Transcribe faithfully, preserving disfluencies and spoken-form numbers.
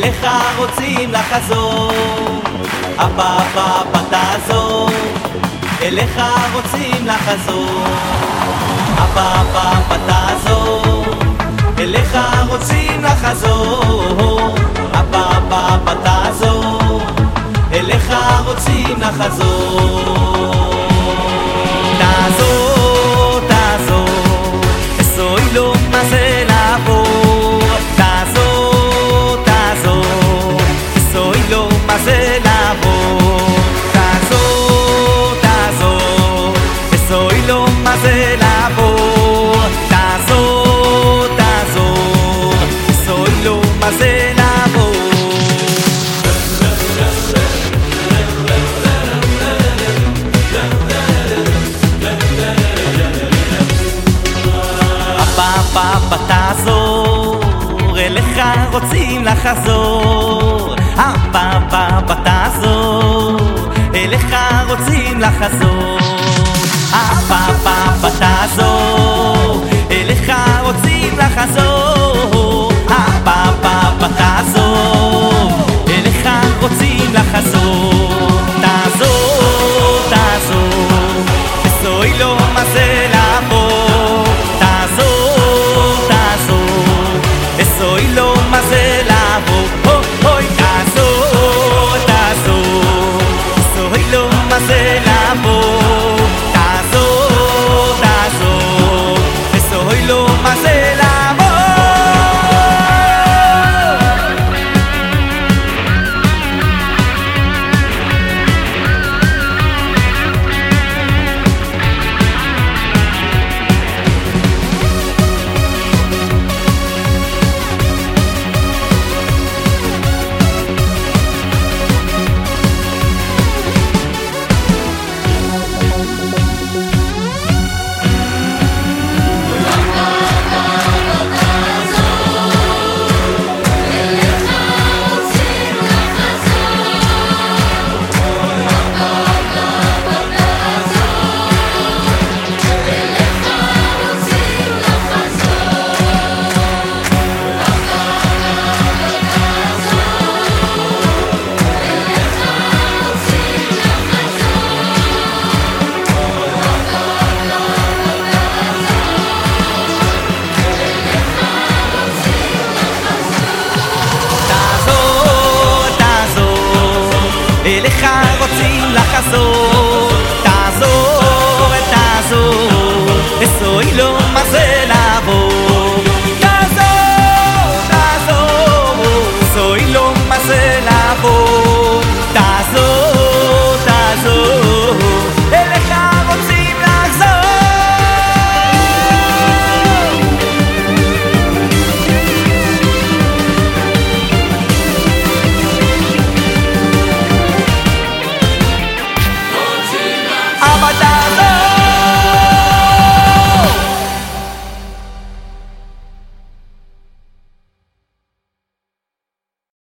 אליך רוצים לחזור, אבא אבא אבא תעזור, אליך רוצים לחזור, אבא אבא אבא תעזור, אליך רוצים לחזור, אבא אבא אבא תעזור, אליך רוצים לחזור. תעזור, תעזור, אסוי לו מה זה לעבור, תעזור, תעזור, אסוי לו מה זה לעבור, תעזור, תעזור, אסוי לו מה זה לעבור, תעזור, תעזור, אסוי לו מה זה לעבור. אבא תעזור, אליך רוצים לחזור, אבא אבא אבא תעזור, אליך רוצים לחזור, אבא אבא אבא תעזור, אליך רוצים לחזור, אבא אבא אבא תעזור, אליך רוצים לחזור. תעזור, תעזור, אסוי לו מה זה לעבור, תעזור, תעזור, אסוי לו מה זה לעבור, אוי, תעזור, תעזור, אסוי לו מה זה לעבור, תעזור, תעזור, אסוי לו מה זה לעבור. אליך רוצים לחזור,